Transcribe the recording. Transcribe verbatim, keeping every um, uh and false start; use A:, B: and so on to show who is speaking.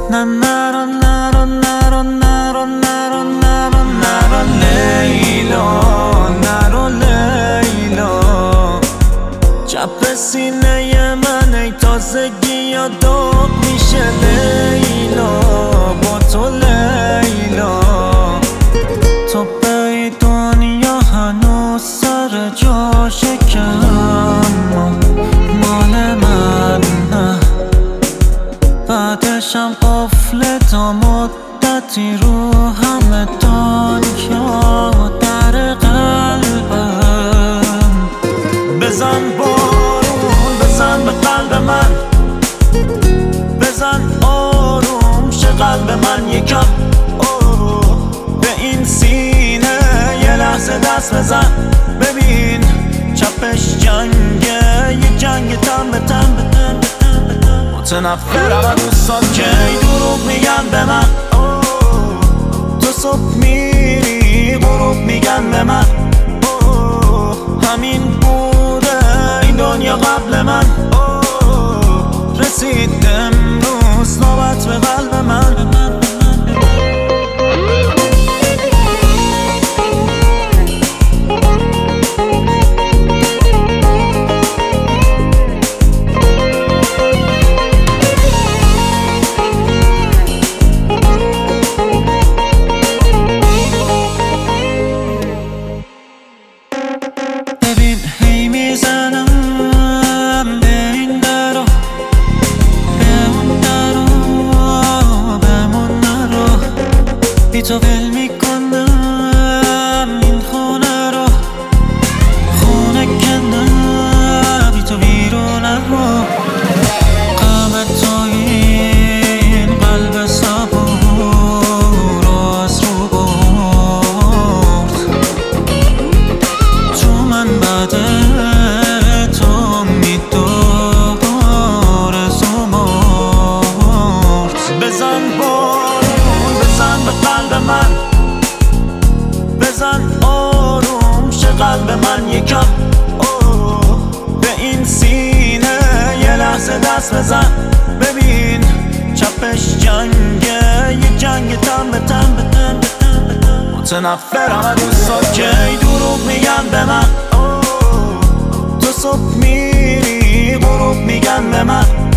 A: نه نرو نرو نرو نرو نرو نرو نرو لیلا، نرو لیلا. چپ سینه من ای تازگی یادت میشه لیلا، با تو لیلا. تو به دنیا هنوز سر جاشه که اما مال من نه. بعدشم قفل تا مدتی رو همه دنیا در قلبم. بزن بارون بزن به قلب من، بزن آروم شه قلب من یکم. به این سینه یه لحظه دست بزن، ببین چپش جنگه، یه جنگ تن به تن به تن به تن به تن. متنفرم از دوستات که دروغ میگن به من. تو صبح میری غروب میگن به من. همین بوده این دنیا قبل من. رسید امروز نوبت به قلب من. ببین هی میزنم به این درو، به اون درو، بمون نرو. بی تو ول میکنم این خونه رو، خونه کنم بی تو بیرونه رو. غم تویین قلب صبور رو از رو برد. تو من بعد تو میدار زمرد. بزن بارون بزن به قلب من، بزن آروم شه قلب من یکم. به این سینه یه لحظه دست بزن، ببین چپش جنگه، یه جنگ تن به تن به تن به تن به تن. متنفرم از دوستات که دروغ میگن به من. تو صبح میری غروب میگن به من.